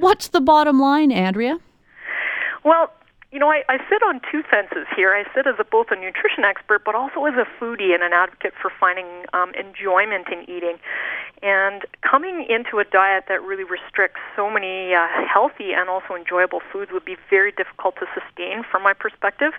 what's the bottom line, Andrea? Well, I sit on two fences here. I sit as both a nutrition expert, but also as a foodie and an advocate for finding enjoyment in eating. And coming into a diet that really restricts so many healthy and also enjoyable foods would be very difficult to sustain from my perspective.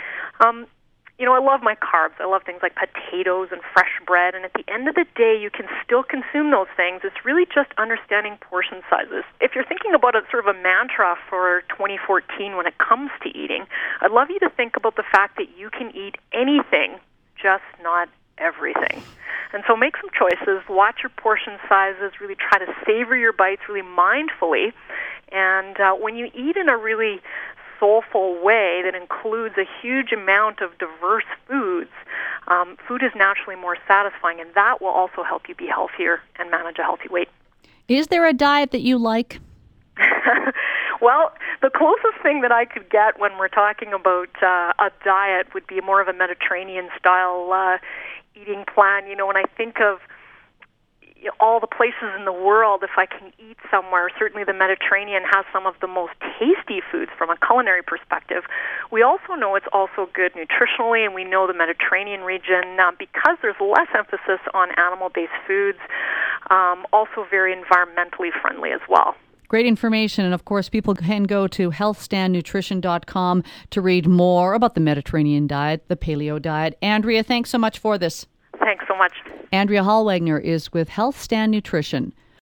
I love my carbs. I love things like potatoes and fresh bread. And at the end of the day, you can still consume those things. It's really just understanding portion sizes. If you're thinking about it sort of a mantra for 2014 when it comes to eating, I'd love you to think about the fact that you can eat anything, just not everything. And so make some choices, watch your portion sizes, really try to savor your bites really mindfully. And when you eat in a really soulful way that includes a huge amount of diverse foods, food is naturally more satisfying, and that will also help you be healthier and manage a healthy weight. Is there a diet that you like? Well, the closest thing that I could get when we're talking about a diet would be more of a Mediterranean-style eating plan. When I think of all the places in the world, if I can eat somewhere, certainly the Mediterranean has some of the most tasty foods from a culinary perspective. We also know it's also good nutritionally, and we know the Mediterranean region, because there's less emphasis on animal-based foods, also very environmentally friendly as well. Great information. And of course, people can go to healthstandnutrition.com to read more about the Mediterranean diet, the paleo diet. Andrea, thanks so much for this. Thanks so much. Andrea Hallwagner is with Health Stand Nutrition.